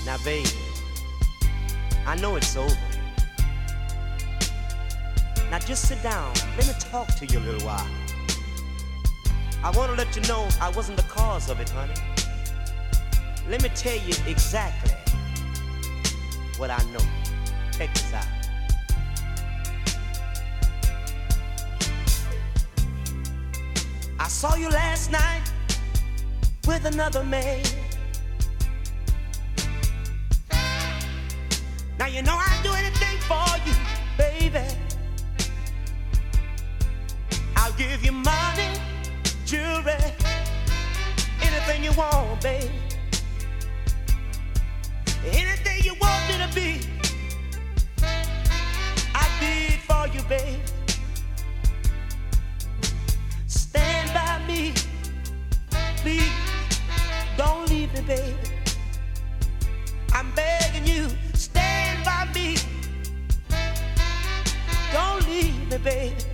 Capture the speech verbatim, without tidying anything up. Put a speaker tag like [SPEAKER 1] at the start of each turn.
[SPEAKER 1] Now, baby, I know it's over. Now just sit down. Let me talk to you a little while. I want to let you know I wasn't the cause of it, honey. Let me tell you exactly what I know. Check this out. I saw you last night with another man. Now you know I'd do anything for you, baby. I'll give you money, jewelry, anything you want, baby. Anything you want me to be, I'll be it for you, baby. Stand by me, please, don't leave me, baby. I'm begging you, stand by me, don't leave me, baby.